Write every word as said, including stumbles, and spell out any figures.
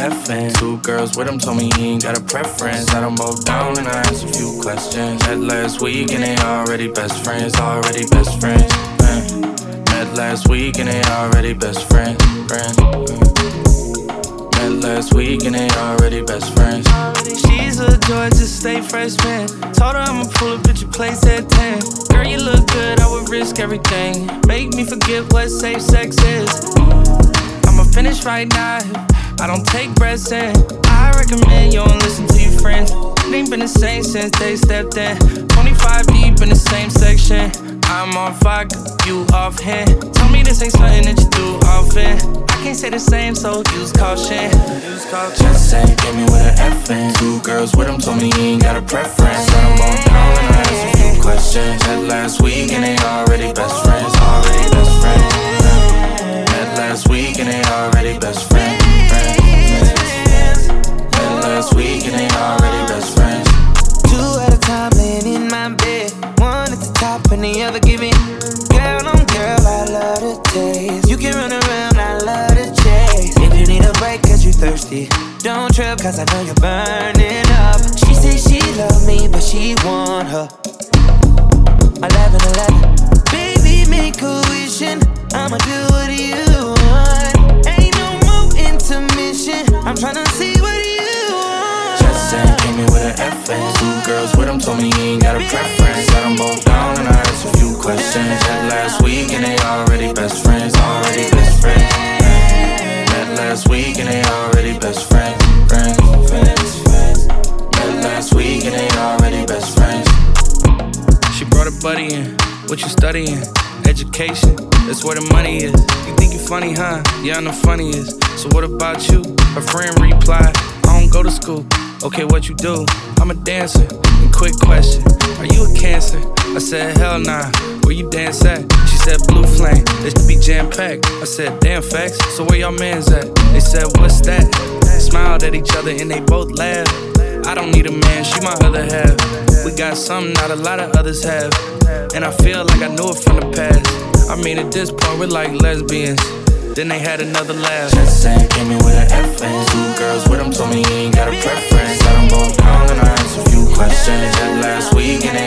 F in. Two girls with him told me he ain't got a preference. Had them both down and I asked a few questions. Met last week and they already best friends, already best friends. Man. Met last week and they already best friends. friends. Met last week and they already best friends. She's a Georgia State freshman. Told her I'ma pull up at your place at ten. Girl, you look good, I would risk everything. Make me forget what safe sex is. I'ma finish right now, I don't take breaths in. I recommend you don't listen to your friends. It ain't been the same since they stepped in. twenty-five deep in the same section. I'm on fire, you off hand. Tell me this ain't something that you do often. I can't say the same, so use caution. Use caution. Just say, give me with an F in. Two girls with him told me he ain't got a preference. Let him both down and I asked a few questions. Met last week and they already best friends, already best friends. Met last week and they already best friends. Met last week and they already best friends. Two at a time laying in my bed. One at the top and the other giving. Girl on girl, I love the taste. You can run around, I love the chase. If you need a break cause you thirsty, don't trip cause I know you're burning up. She say she love me but she want her eleven eleven. Baby make a wish and I'ma do what you want. Ain't no more intermission, I'm tryna see what you want. Just say, give me with an F in. Two girls with him told me he ain't got a preference. Let them both down and I asked a few questions. Met last week and they already best friends, already best friends. Met last week and they already best friends, friends, friends. Met last week and they already best friends. She brought a buddy in, what you studying? Education, that's where the money is. You think you funny, huh? Yeah, I know funny is. So what about you? Her friend replied, I don't go to school. Okay, what you do? I'm a dancer. And quick question, are you a Cancer? I said, hell nah, where you dance at? She said, Blue Flame, it should be jam-packed. I said, damn facts, so where y'all mans at? They said, what's that? Smiled at each other and they both laughed. I don't need a man, she my other half. We got something not a lot of others have. And I feel like I knew it from the past. I mean, at this point, we're like lesbians. Then they had another laugh. Just say, came in with an F in. Two girls with him told me he ain't got a preference. Let them both down and I asked a few questions. That last week and